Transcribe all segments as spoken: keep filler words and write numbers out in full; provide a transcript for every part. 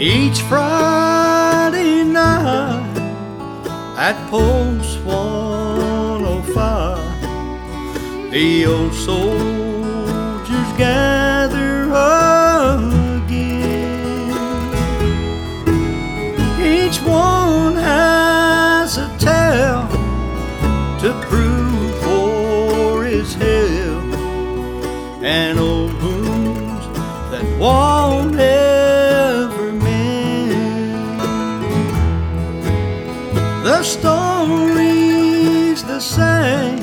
Each Friday night at Post one oh five, the old soldiers gather again. Each one has a tale to prove for his help, and old wounds that won't ever mend. The story's the same,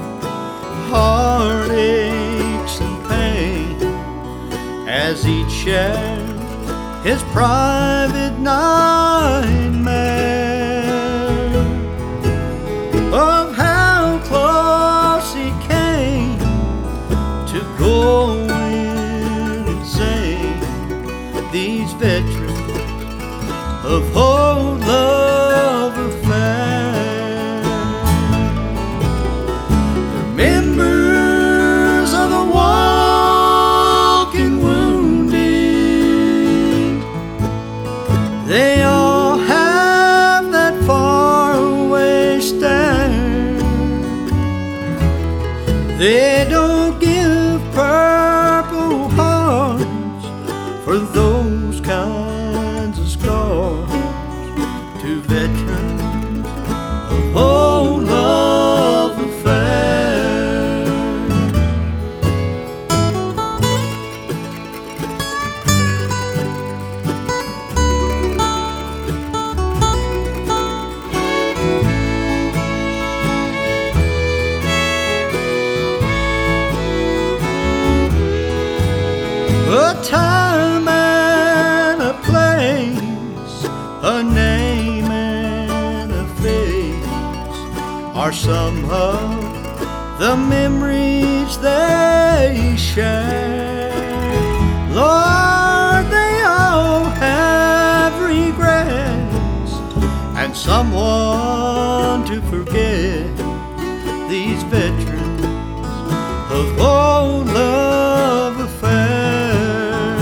heartaches and pain, as each shares his private nightmare of how close he came to going insane. These veterans of old love affair, the members of the walking wounded, they all have that faraway stare. They don't give Purple Hearts for those kinds of scars to veterans of old love affairs. A time and a place, a name and a face, are some of the memories they share. Lord, they all have regrets and someone to forget. These veterans of old love affairs,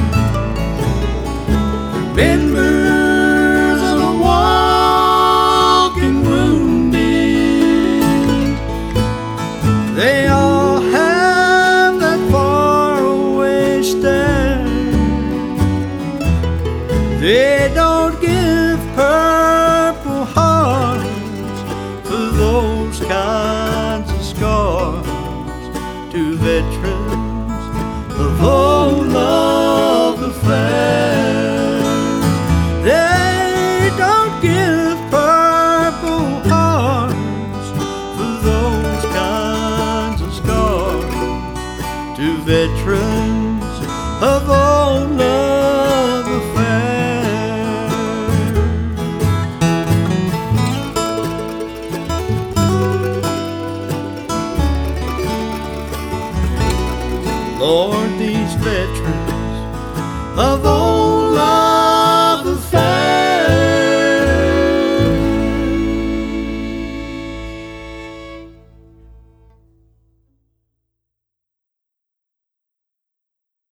members of the walking wounded, they all have that faraway stare. They don't give Purple Hearts for those kinds of scars to veterans of old love affairs. They don't give Purple Hearts for those kinds of scars to veterans of old love affairs. Lord, these veterans of old